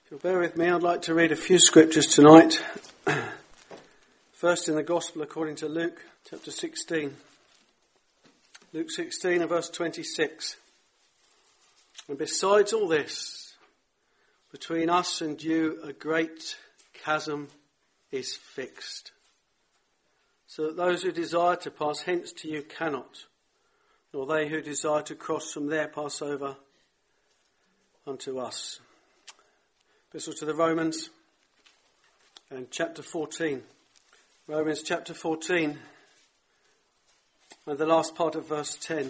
If you'll bear with me, I'd like to read a few scriptures tonight. First in the Gospel according to Luke, chapter 16. Luke 16 and verse 26. And besides all this, between us and you a great chasm is fixed, so that those who desire to pass hence to you cannot, nor they who desire to cross from there pass over unto us. Epistle to the Romans and chapter 14. Romans chapter 14 and the last part of verse 10.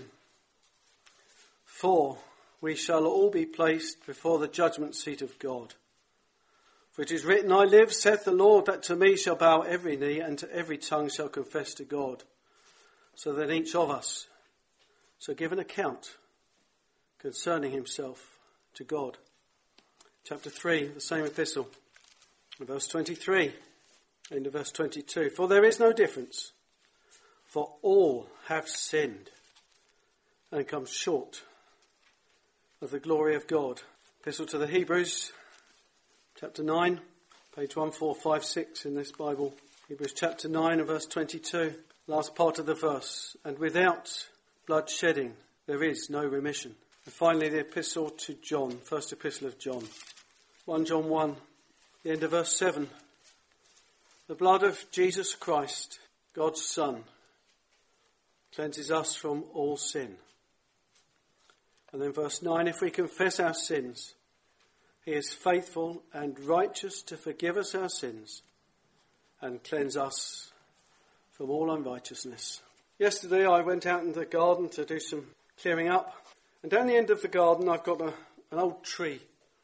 For we shall all be placed before the judgment seat of God. For it is written, I live, saith the Lord, that to me shall bow every knee, and to every tongue shall confess to God. So that each of us shall give an account concerning himself to God. Chapter 3, the same epistle, verse 23, into verse 22. For there is no difference, for all have sinned and come short of the glory of God. Epistle to the Hebrews, chapter 9, page 1456 in this Bible. Hebrews chapter 9 and verse 22, last part of the verse. And without blood shedding there is no remission. And finally the epistle to John, first epistle of John. 1 John 1, the end of verse 7. The blood of Jesus Christ, God's Son, cleanses us from all sin. And then verse 9, if we confess our sins, he is faithful and righteous to forgive us our sins and cleanse us from all unrighteousness. Yesterday I went out in the garden to do some clearing up. And down the end of the garden I've got an old tree.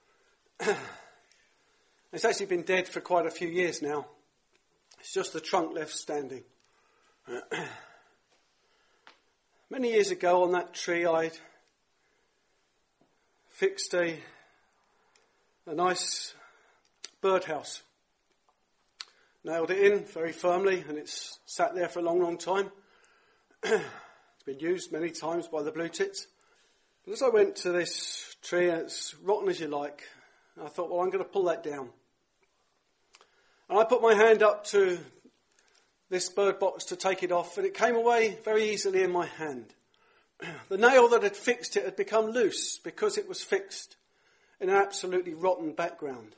It's actually been dead for quite a few years now. It's just the trunk left standing. Many years ago on that tree I'd fixed a nice birdhouse. Nailed it in very firmly and it's sat there for a long, long time. It's been used many times by the blue tits. But as I went to this tree, and it's rotten as you like, I thought, well, I'm going to pull that down. And I put my hand up to this bird box to take it off, and it came away very easily in my hand. The nail that had fixed it had become loose because it was fixed in an absolutely rotten background.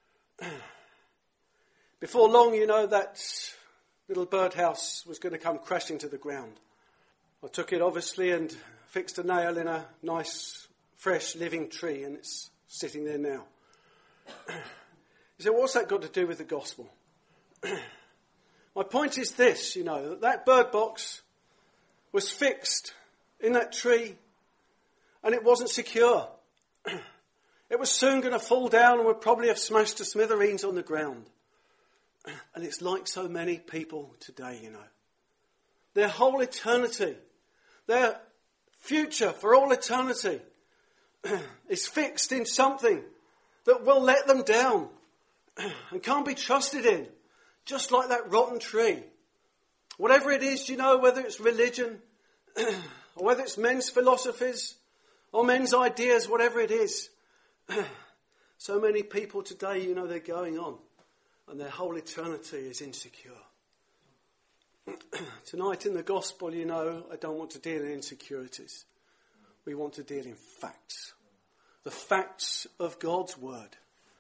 Before long, that little birdhouse was going to come crashing to the ground. I took it, obviously, and fixed a nail in a nice, fresh, living tree, and it's sitting there now. You say, what's that got to do with the gospel? My point is this, that bird box was fixed in that tree and it wasn't secure. It was soon going to fall down and would probably have smashed to smithereens on the ground. And it's like so many people today, Their whole eternity, their future for all eternity is fixed in something that will let them down and can't be trusted in, just like that rotten tree. Whatever it is, whether it's religion or whether it's men's philosophies or men's ideas, whatever it is. So many people today, they're going on and their whole eternity is insecure. Tonight in the gospel, I don't want to deal in insecurities. We want to deal in facts. The facts of God's word.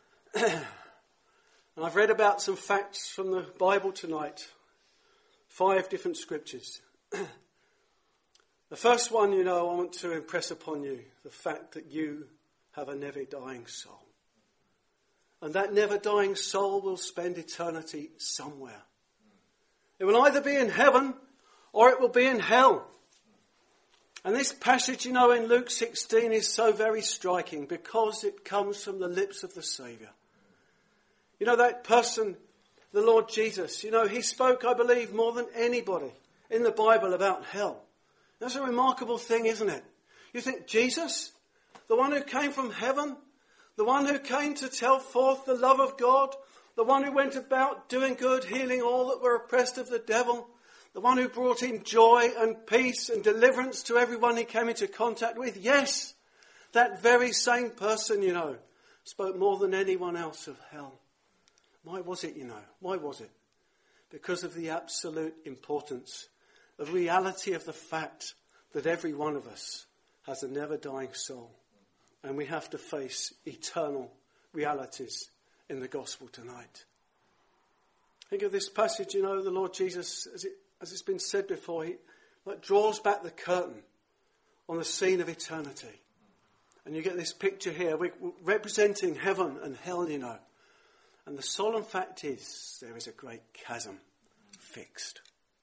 And I've read about some facts from the Bible tonight. 5 different scriptures. The first one, I want to impress upon you the fact that you have a never dying soul. And that never dying soul will spend eternity somewhere. It will either be in heaven or it will be in hell. And this passage, in Luke 16 is so very striking because it comes from the lips of the Saviour. That person, the Lord Jesus, he spoke, I believe, more than anybody in the Bible about hell. That's a remarkable thing, isn't it? You think Jesus, the one who came from heaven, the one who came to tell forth the love of God, the one who went about doing good, healing all that were oppressed of the devil, the one who brought in joy and peace and deliverance to everyone he came into contact with. Yes, that very same person, spoke more than anyone else of hell. Why was it, Why was it? Because of the absolute importance, the reality of the fact that every one of us has a never-dying soul. And we have to face eternal realities in the gospel tonight. Think of this passage, the Lord Jesus, as it's been said before, he draws back the curtain on the scene of eternity. And you get this picture here, we're representing heaven and hell, And the solemn fact is, there is a great chasm fixed.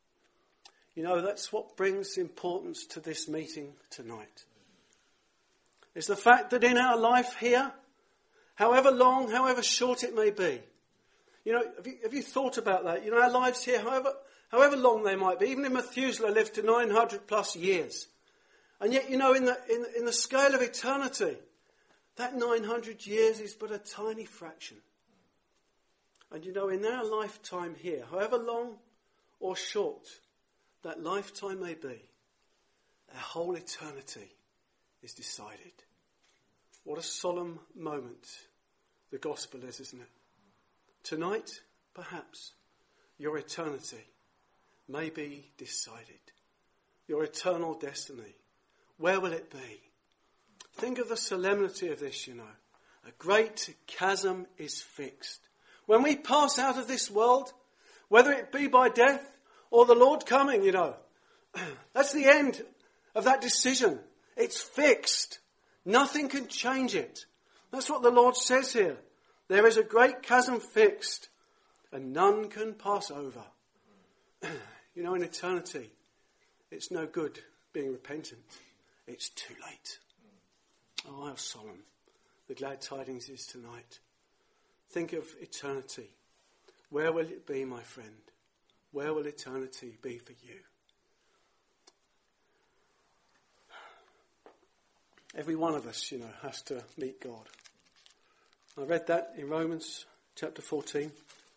That's what brings importance to this meeting tonight. It's the fact that in our life here, however long, however short it may be, have you thought about that? Our lives here, however long they might be, even if Methuselah lived to 900 plus years. And yet, in the scale of eternity, that 900 years is but a tiny fraction. And in our lifetime here, however long or short that lifetime may be, our whole eternity is decided. What a solemn moment the gospel is, isn't it? Tonight, perhaps, your eternity may be decided. Your eternal destiny. Where will it be? Think of the solemnity of this, A great chasm is fixed. When we pass out of this world, whether it be by death or the Lord coming, that's the end of that decision. It's fixed. Nothing can change it. That's what the Lord says here. There is a great chasm fixed, and none can pass over. In eternity, it's no good being repentant. It's too late. Oh, how solemn the glad tidings is tonight. Think of eternity. Where will it be, my friend? Where will eternity be for you? Every one of us, has to meet God. I read that in Romans chapter 14.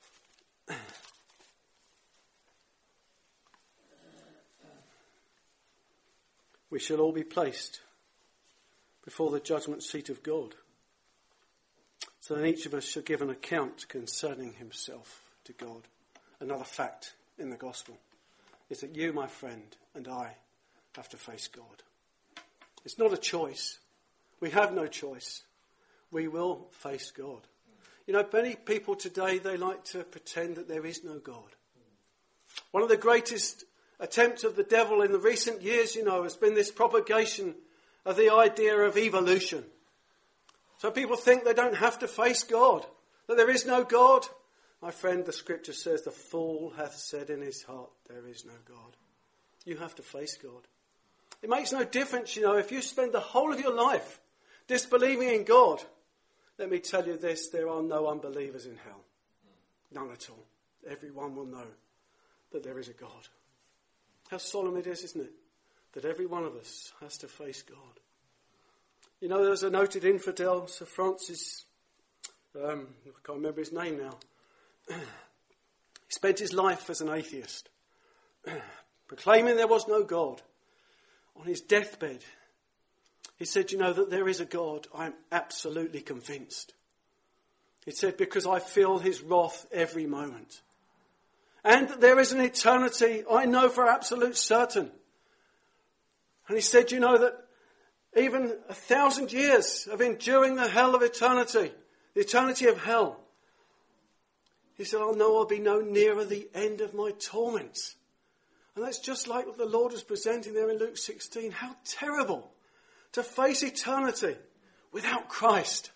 We shall all be placed before the judgment seat of God. So then each of us shall give an account concerning himself to God. Another fact in the gospel is that you, my friend, and I have to face God. It's not a choice. We have no choice. We will face God. Many people today, they like to pretend that there is no God. One of the greatest attempts of the devil in the recent years, has been this propagation of the idea of evolution. So people think they don't have to face God, that there is no God. My friend, the scripture says, the fool hath said in his heart, there is no God. You have to face God. It makes no difference, if you spend the whole of your life disbelieving in God. Let me tell you this, there are no unbelievers in hell. None at all. Everyone will know that there is a God. How solemn it is, isn't it? That every one of us has to face God. There's a noted infidel, Sir Francis, I can't remember his name now. He spent his life as an atheist, proclaiming there was no God. On his deathbed, he said, that there is a God. I'm absolutely convinced. He said, because I feel his wrath every moment. And that there is an eternity, I know for absolute certain. And he said, that even 1,000 years of enduring the hell of eternity, the eternity of hell, he said, I know I'll be no nearer the end of my torments. And that's just like what the Lord was presenting there in Luke 16. How terrible to face eternity without Christ.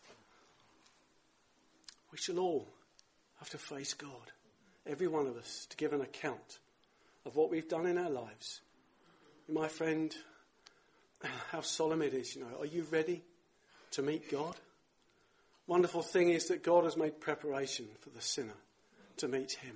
We shall all have to face God. Every one of us to give an account of what we've done in our lives. My friend, how solemn it is, Are you ready to meet God? Wonderful thing is that God has made preparation for the sinner to meet him.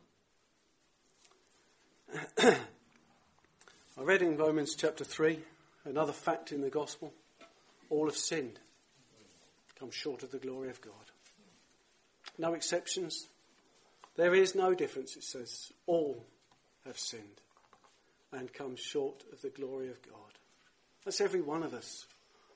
I read in Romans chapter 3, another fact in the gospel. All have sinned, come short of the glory of God. No exceptions. There is no difference, it says. All have sinned and come short of the glory of God. That's every one of us.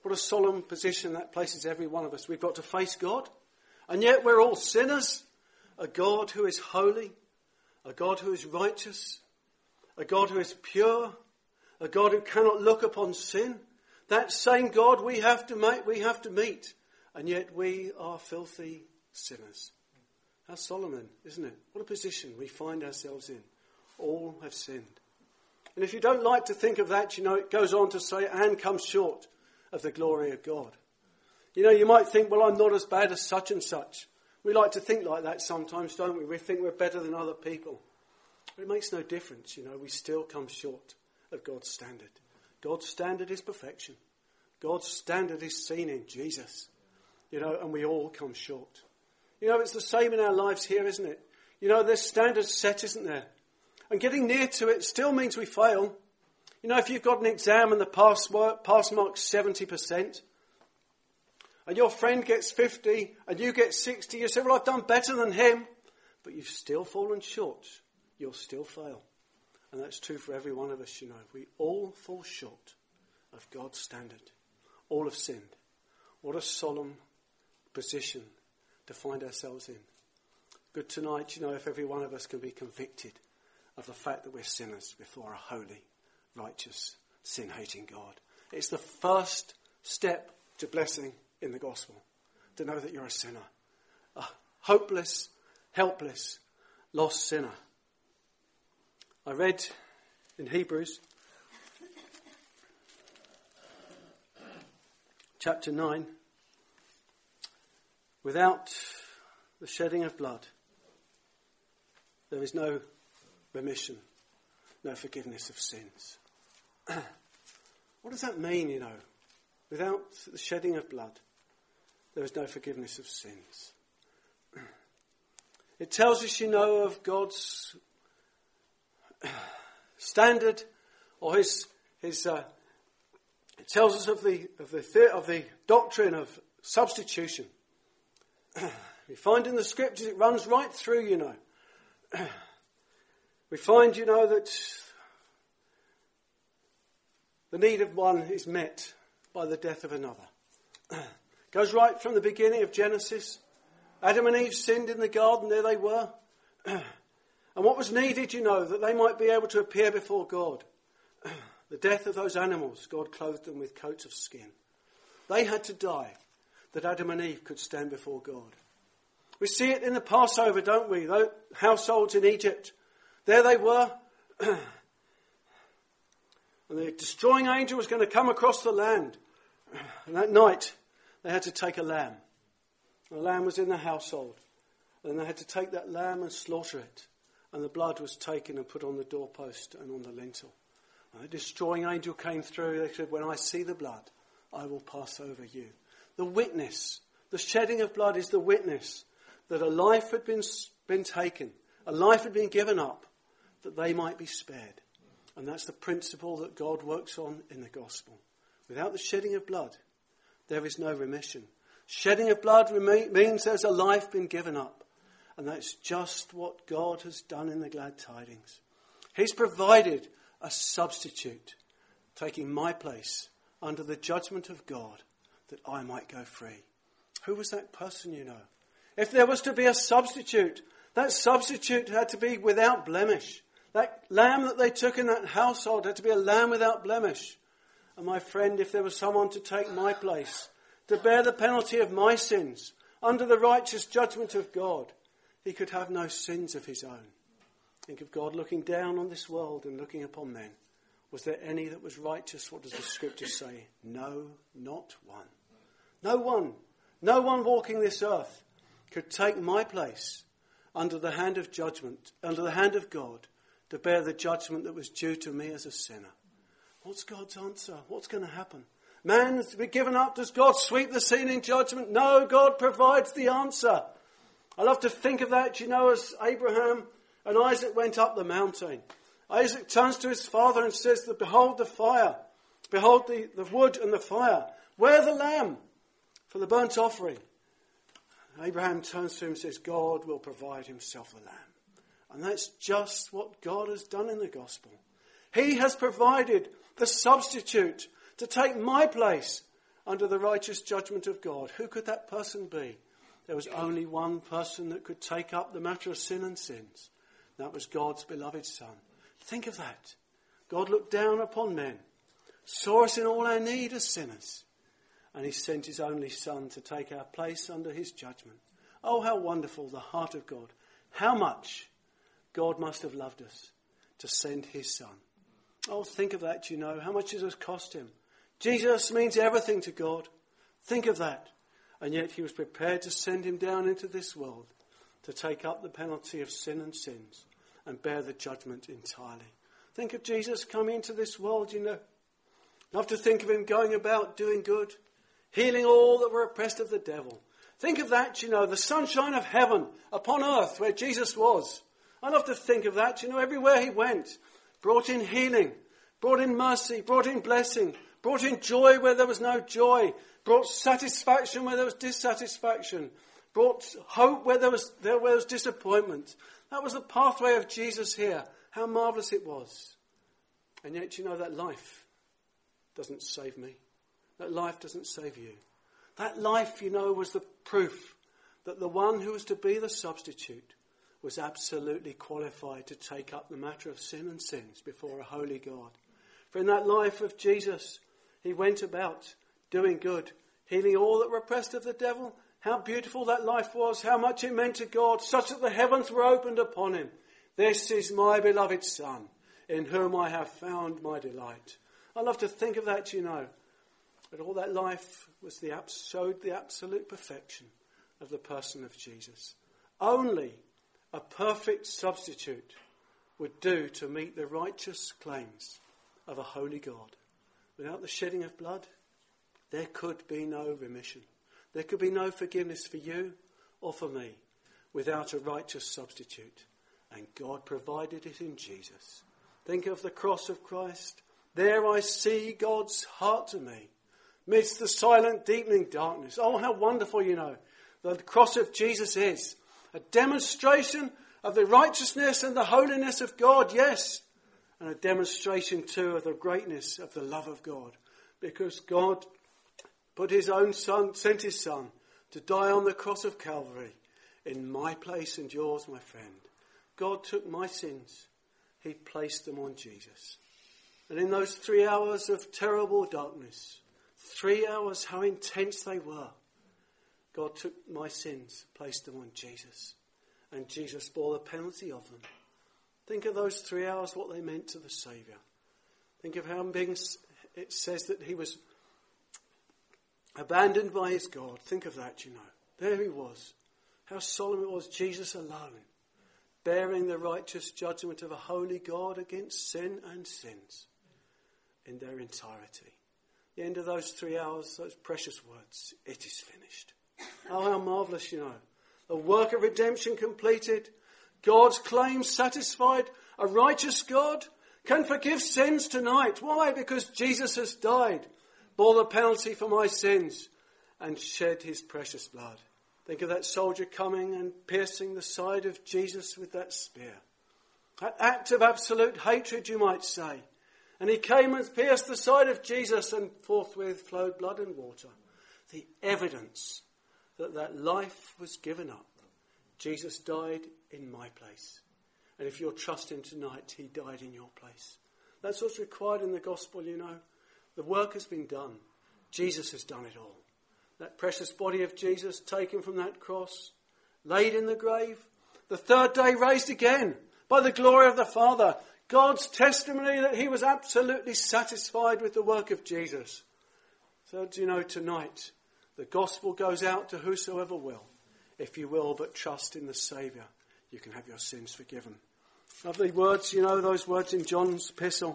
What a solemn position that places every one of us. We've got to face God, and yet we're all sinners. A God who is holy, a God who is righteous, a God who is pure, a God who cannot look upon sin. That same God we have to meet, and yet we are filthy sinners. How solemn, isn't it? What a position we find ourselves in. All have sinned. And if you don't like to think of that, it goes on to say, and come short of the glory of God. You might think, well, I'm not as bad as such and such. We like to think like that sometimes, don't we? We think we're better than other people. But it makes no difference, we still come short of God's standard. God's standard is perfection. God's standard is seen in Jesus, and we all come short. It's the same in our lives here, isn't it? There's standards set, isn't there? And getting near to it still means we fail. If you've got an exam and the pass mark's 70%, and your friend gets 50 and you get 60, you say, well, I've done better than him. But you've still fallen short. You'll still fail. And that's true for every one of us, We all fall short of God's standard. All have sinned. What a solemn position to find ourselves in. Good tonight, if every one of us can be convicted of the fact that we're sinners before a holy, righteous, sin-hating God. It's the first step to blessing in the gospel, to know that you're a sinner, a hopeless, helpless, lost sinner. I read in Hebrews chapter 9, without the shedding of blood, there is no remission, no forgiveness of sins. What does that mean, Without the shedding of blood, there is no forgiveness of sins. It tells us, of God's standard, or it tells us of the doctrine of substitution. We find in the scriptures it runs right through, We find, that the need of one is met by the death of another. Goes right from the beginning of Genesis. Adam and Eve sinned in the garden, there they were. And what was needed, that they might be able to appear before God. The death of those animals, God clothed them with coats of skin. They had to die that Adam and Eve could stand before God. We see it in the Passover, don't we? Those households in Egypt. There they were. And the destroying angel was going to come across the land. And that night, they had to take a lamb. The lamb was in the household. And they had to take that lamb and slaughter it. And the blood was taken and put on the doorpost and on the lintel. And the destroying angel came through. They said, when I see the blood, I will pass over you. The witness, the shedding of blood is the witness that a life had been taken, a life had been given up, that they might be spared. And that's the principle that God works on in the gospel. Without the shedding of blood, there is no remission. Shedding of blood means there's a life been given up. And that's just what God has done in the glad tidings. He's provided a substitute, taking my place under the judgment of God, that I might go free. Who was that person, If there was to be a substitute, that substitute had to be without blemish. That lamb that they took in that household had to be a lamb without blemish. And my friend, if there was someone to take my place, to bear the penalty of my sins, under the righteous judgment of God, he could have no sins of his own. Think of God looking down on this world and looking upon men. Was there any that was righteous? What does the scripture say? No, not one. No one. No one walking this earth could take my place under the hand of judgment, under the hand of God, to bear the judgment that was due to me as a sinner. What's God's answer? What's going to happen? Man has to be given up. Does God sweep the scene in judgment? No, God provides the answer. I love to think of that, as Abraham and Isaac went up the mountain. Isaac turns to his father and says, behold the fire. Behold the wood and the fire. Where the lamb for the burnt offering? Abraham turns to him and says, God will provide himself a lamb. And that's just what God has done in the gospel. He has provided the substitute to take my place under the righteous judgment of God. Who could that person be? There was only one person that could take up the matter of sin and sins. That was God's beloved Son. Think of that. God looked down upon men, saw us in all our need as sinners, and he sent his only Son to take our place under his judgment. Oh, how wonderful the heart of God. How much God must have loved us to send his Son. Oh, think of that, how much it has cost him. Jesus means everything to God. Think of that. And yet he was prepared to send him down into this world to take up the penalty of sin and sins and bear the judgment entirely. Think of Jesus coming into this world, Love to think of him going about doing good, healing all that were oppressed of the devil. Think of that, the sunshine of heaven upon earth where Jesus was. I love to think of that, everywhere he went. Brought in healing, brought in mercy, brought in blessing, brought in joy where there was no joy, brought satisfaction where there was dissatisfaction, brought hope where there was disappointment. That was the pathway of Jesus here. How marvellous it was. And yet, that life doesn't save me. That life doesn't save you. That life, was the proof that the one who was to be the substitute was absolutely qualified to take up the matter of sin and sins before a holy God. For in that life of Jesus, he went about doing good, healing all that were oppressed of the devil. How beautiful that life was, how much it meant to God, such that the heavens were opened upon him. This is my beloved Son, in whom I have found my delight. I love to think of that, But all that life showed the absolute perfection of the person of Jesus. Only a perfect substitute would do to meet the righteous claims of a holy God. Without the shedding of blood, there could be no remission. There could be no forgiveness for you or for me without a righteous substitute. And God provided it in Jesus. Think of the cross of Christ. There I see God's heart to me, midst the silent, deepening darkness. Oh, how wonderful, the cross of Jesus is. A demonstration of the righteousness and the holiness of God, yes. And a demonstration too of the greatness of the love of God. Because God put his own Son, sent his Son to die on the cross of Calvary in my place and yours, my friend. God took my sins. He placed them on Jesus. And in those 3 hours of terrible darkness, 3 hours, how intense they were, God took my sins, placed them on Jesus. And Jesus bore the penalty of them. Think of those 3 hours, what they meant to the Saviour. Think of how it says that he was abandoned by his God. Think of that, There he was. How solemn it was, Jesus alone, bearing the righteous judgment of a holy God against sin and sins in their entirety. The end of those 3 hours, those precious words, it is finished. Oh, how marvellous, The work of redemption completed. God's claims satisfied. A righteous God can forgive sins tonight. Why? Because Jesus has died, bore the penalty for my sins, and shed his precious blood. Think of that soldier coming and piercing the side of Jesus with that spear. An act of absolute hatred, you might say. And he came and pierced the side of Jesus, and forthwith flowed blood and water. The evidence that life was given up. Jesus died in my place. And if you'll trust him tonight, he died in your place. That's what's required in the gospel, The work has been done. Jesus has done it all. That precious body of Jesus taken from that cross, laid in the grave, the third day raised again by the glory of the Father. God's testimony that he was absolutely satisfied with the work of Jesus. So tonight, the gospel goes out to whosoever will. If you will but trust in the Saviour, you can have your sins forgiven. Lovely words, those words in John's epistle.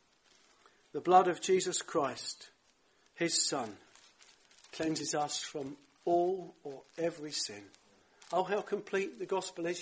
The blood of Jesus Christ, his Son, cleanses us from all or every sin. Oh, how complete the gospel is,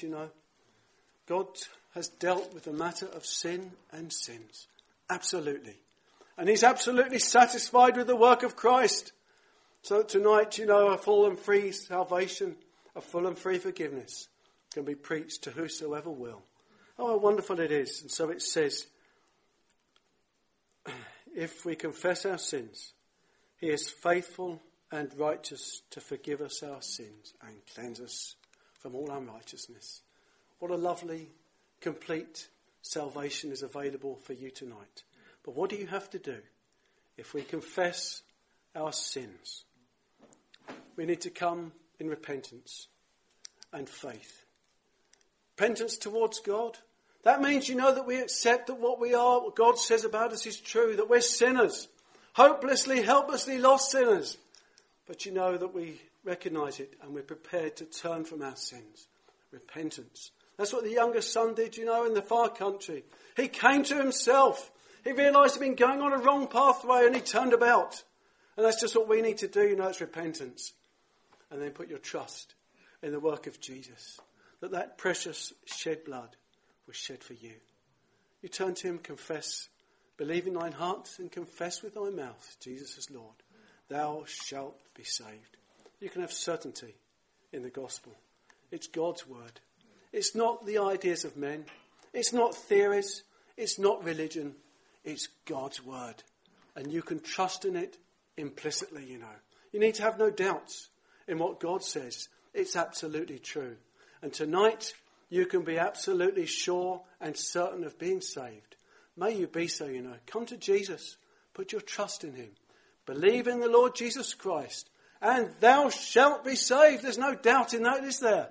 God has dealt with the matter of sin and sins. Absolutely. And he's absolutely satisfied with the work of Christ. So tonight, a full and free salvation, a full and free forgiveness can be preached to whosoever will. Oh, how wonderful it is. And so it says, if we confess our sins, He is faithful and righteous to forgive us our sins and cleanse us from all unrighteousness. What a lovely, complete salvation is available for you tonight. But what do you have to do? If we confess our sins, we need to come in repentance and faith. Repentance towards God. That means, that we accept that what we are, what God says about us is true, that we're sinners, hopelessly, helplessly lost sinners. But that we recognise it and we're prepared to turn from our sins. Repentance. That's what the youngest son did, in the far country. He came to himself. He realised he'd been going on a wrong pathway and he turned about. And that's just what we need to do, it's repentance. And then put your trust in the work of Jesus. That precious shed blood was shed for you. You turn to him, confess, believe in thine heart and confess with thy mouth, Jesus is Lord. Thou shalt be saved. You can have certainty in the gospel. It's God's word. It's not the ideas of men. It's not theories. It's not religion. It's God's word. And you can trust in it implicitly, You need to have no doubts in what God says. It's absolutely true. And tonight, you can be absolutely sure and certain of being saved. May you be so, Come to Jesus. Put your trust in him. Believe in the Lord Jesus Christ. And thou shalt be saved. There's no doubt in that, is there?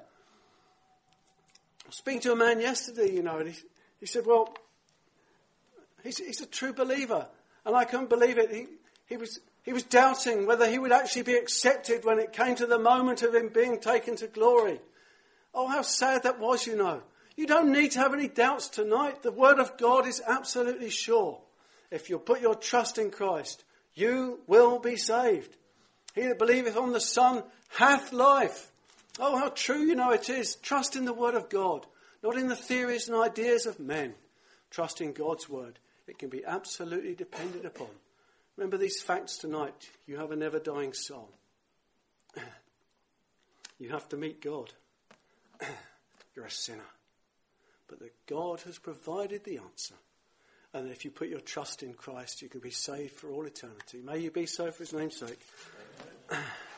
I was speaking to a man yesterday, and he said, well, he's a true believer. And I couldn't believe it. He was doubting whether he would actually be accepted when it came to the moment of him being taken to glory. Oh, how sad that was, You don't need to have any doubts tonight. The word of God is absolutely sure. If you put your trust in Christ, you will be saved. He that believeth on the Son hath life. Oh, how true, it is. Trust in the word of God, not in the theories and ideas of men. Trust in God's word. It can be absolutely depended upon. Remember these facts tonight. You have a never-dying soul. You have to meet God. You're a sinner. But that God has provided the answer. And if you put your trust in Christ, you can be saved for all eternity. May you be so for his name's sake.